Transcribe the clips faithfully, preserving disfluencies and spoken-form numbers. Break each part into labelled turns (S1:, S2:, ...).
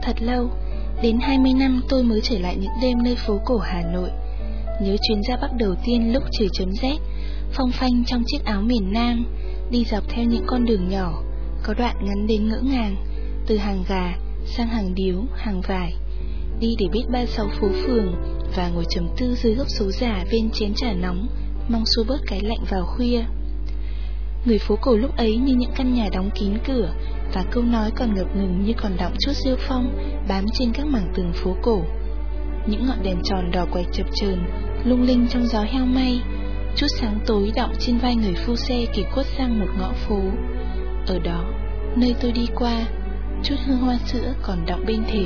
S1: Thật lâu, đến hai mươi năm tôi mới trở lại những đêm nơi phố cổ Hà Nội. Nhớ chuyến ra Bắc đầu tiên lúc trời chấm rét, phong phanh trong chiếc áo miền Nam, đi dọc theo những con đường nhỏ, có đoạn ngắn đến ngỡ ngàng, từ hàng gà sang hàng điếu, hàng vải. Đi để biết ba sáu phố phường và ngồi trầm tư dưới gốc số già bên chén trà nóng, mong xua bớt cái lạnh vào khuya. Người phố cổ lúc ấy như những căn nhà đóng kín cửa, và câu nói còn ngập ngừng như còn đọng chút rêu phong bám trên các mảng tường phố cổ. Những ngọn đèn tròn đỏ quạch chập chờn lung linh trong gió heo may, chút sáng tối đọng trên vai người phu xe kịp khuất sang một ngõ phố. Ở đó, nơi tôi đi qua, chút hương hoa sữa còn đọng bên thềm.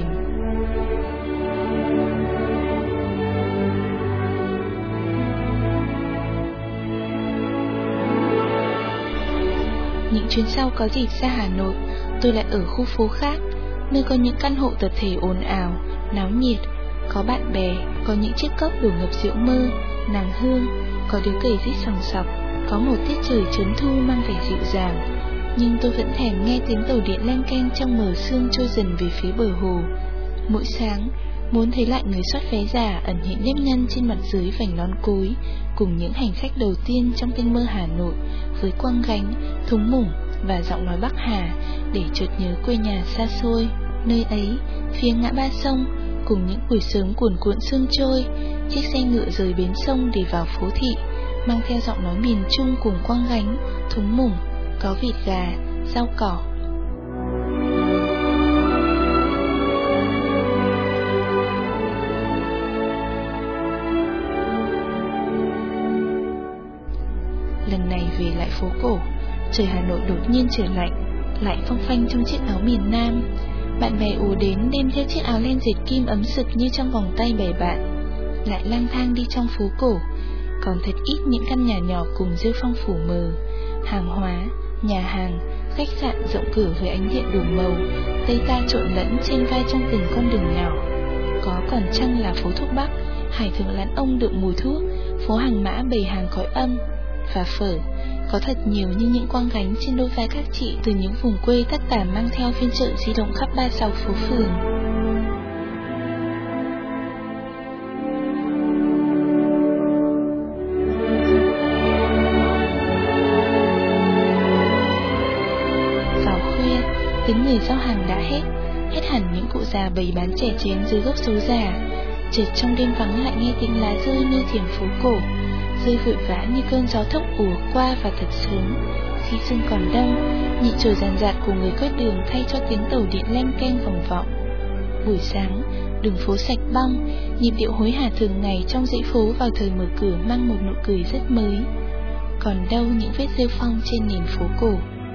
S1: Những chuyến sau có dịp ra Hà Nội, tôi lại ở khu phố khác, nơi có những căn hộ tập thể ồn ào, náo nhiệt, có bạn bè, có những chiếc cốc đổ ngập rượu mơ, nàng hương, có đứa cười rít sòng sọc, có một tiết trời chớm thu mang vẻ dịu dàng. Nhưng tôi vẫn thèm nghe tiếng tàu điện leng keng trong mờ sương trôi dần về phía bờ hồ. Mỗi sáng, muốn thấy lại người soát vé già ẩn hiện nếp nhăn trên mặt dưới vành nón cối, cùng những hành khách đầu tiên trong cơn mơ Hà Nội, với quăng gánh, thúng mủng và giọng nói Bắc Hà, để chợt nhớ quê nhà xa xôi. Nơi ấy, phía ngã ba sông, cùng những buổi sớm cuồn cuộn sương trôi, chiếc xe ngựa rời bến sông để vào phố thị, mang theo giọng nói miền Trung cùng quăng gánh, thúng mủng, có vịt gà, rau cỏ. Lần này về lại phố cổ, trời Hà Nội đột nhiên trở lạnh, lại phong phanh trong chiếc áo miền Nam. Bạn bè ùa đến đem theo chiếc áo len dệt kim ấm sực như trong vòng tay bè bạn. Lại lang thang đi trong phố cổ, còn thật ít những căn nhà nhỏ cùng rêu phong phủ mờ, hàng hóa, nhà hàng, khách sạn rộng cửa với ánh điện đủ màu, tây ta trộn lẫn trên vai trong từng con đường nhỏ. Có còn chăng là phố thuốc Bắc, hải thượng lán ông đượm mùi thuốc, phố hàng mã bày hàng cõi âm. Và phở, có thật nhiều như những quăng gánh trên đôi vai các chị từ những vùng quê tất tả mang theo phiên chợ di động khắp ba sáu phố phường. Vào khuya, tiếng người giao hàng đã hết, hết hẳn những cụ già bày bán chè chén dưới gốc số già. Chợt trong đêm vắng lại nghe tiếng lá rơi nơi thềm phố cổ, rơi vội vã như cơn gió thốc ùa qua và thật sớm. Khi sương còn đông, nhị trời ràn rạt của người quét đường thay cho tiếng tàu điện leng keng vòng vọng. Buổi sáng, đường phố sạch bong, nhịp điệu hối hả thường ngày trong dãy phố vào thời mở cửa mang một nụ cười rất mới. Còn đâu những vết rêu phong trên nền phố cổ.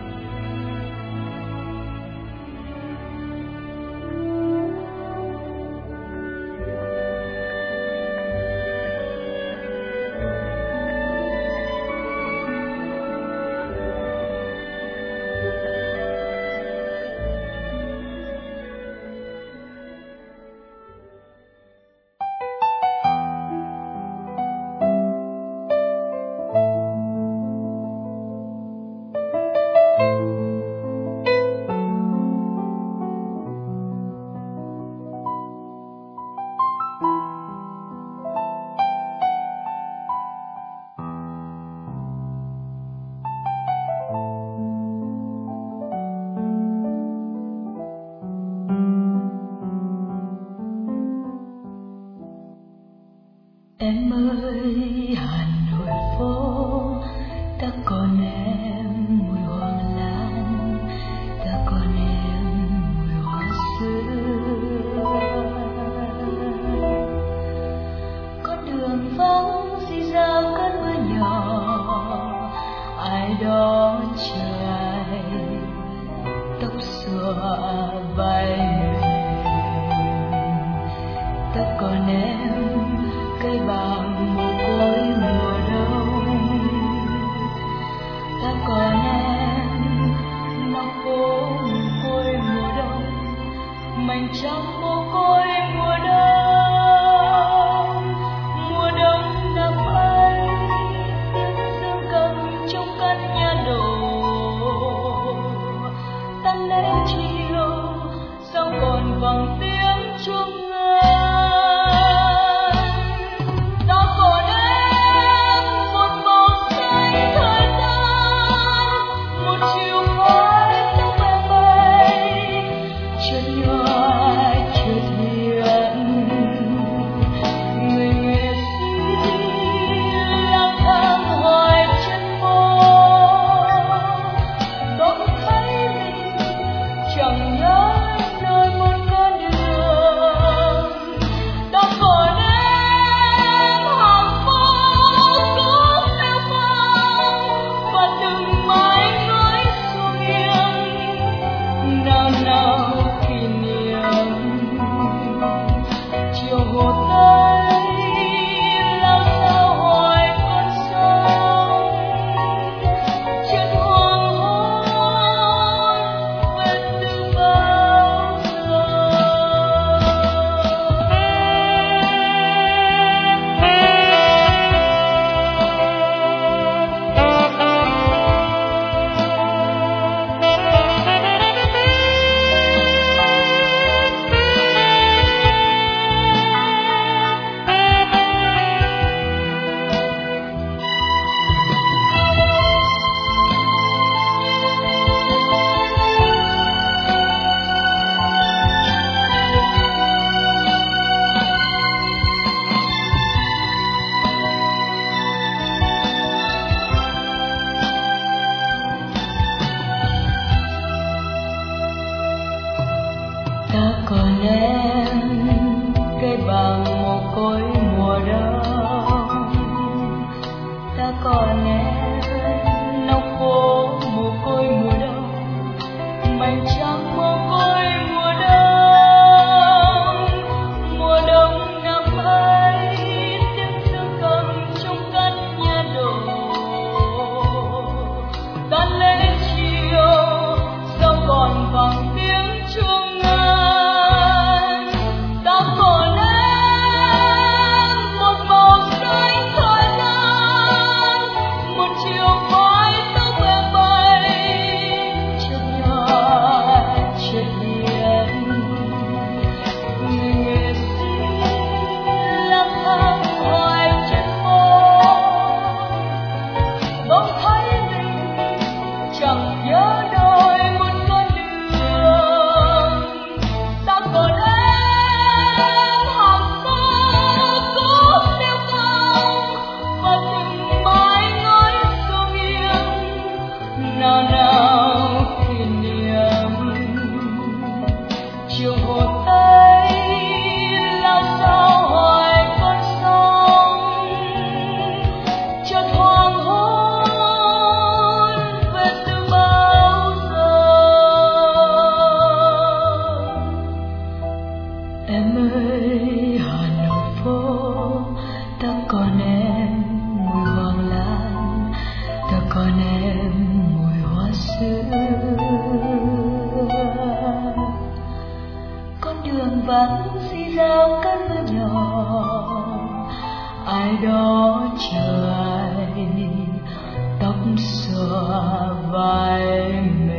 S2: Em ơi Hà Nội phố, ta còn em mùi hoa lan, ta còn em mùi hoa xưa. Con đường vắng di ra cơn mưa nhỏ, ai đó chạy tóc xõa vai mềm. Ta còn em cây bàng mồ côi mùa đông, ta còn em ngóc phố mồ côi mùa đông, mảnh trăng mồ côi mùa đông. Mùa đông năm ấy tiếng dương cầm trong căn nhà đổ, tăng lễ chiều sao còn vắng còn em cây bằng mồ côi mùa đông, ta còn em nóc phố mồ côi mùa đông, mảnh trắng mồ côi mùa đông. Mùa đông năm ấy tiếng dương cầm trong căn nhà đổ, tan lễ chiều sao còn vang tiếng chuông. Em ơi Hà Nội phố, ta còn em mùi hoàng lan, ta còn em mùi hoa sữa. Con đường vắng xì ra cơn mưa nhỏ, ai đó chờ ai, tóc xõa vai.